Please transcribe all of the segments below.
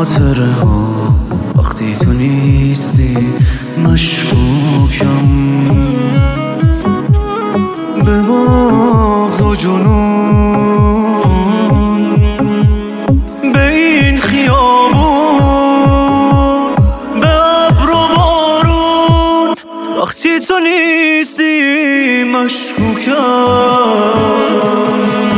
خاطره ها وقتی تو نیستی مشکوکم، به بغض و جنون به این خیابون، به ابر و بارون، وقتی تو نیستی مشکوکم.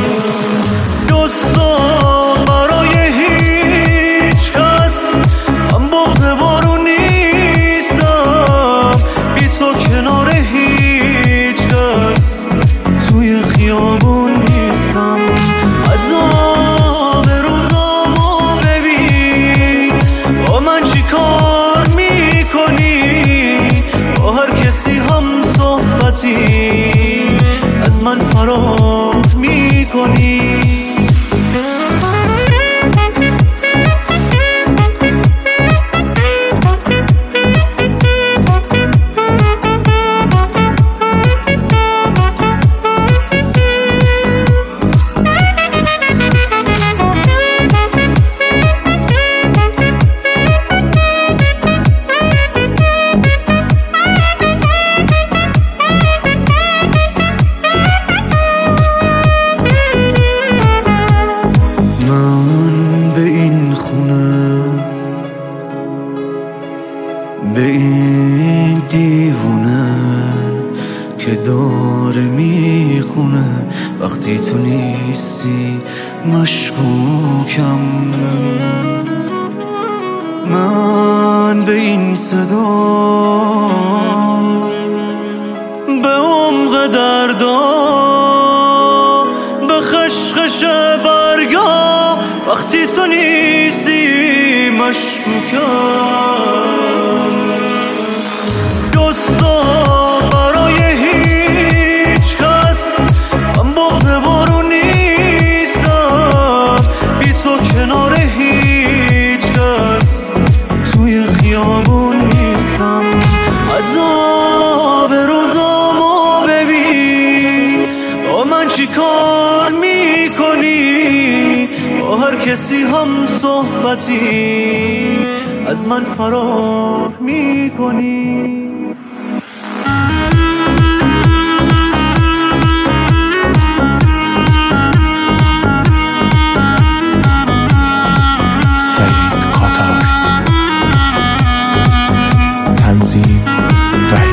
از من فرار میکنی. به این دیوونه که داره میخونه وقتی تو نیستی مشکوکم. من به این صدا، به عمق دردا، به خشخش برگا وقتی تو نیستی مشکوکم. چیکار میکنی با هر کسی هم صحبتی از من فرار میکنی؟ سعید قطار، تنظیم و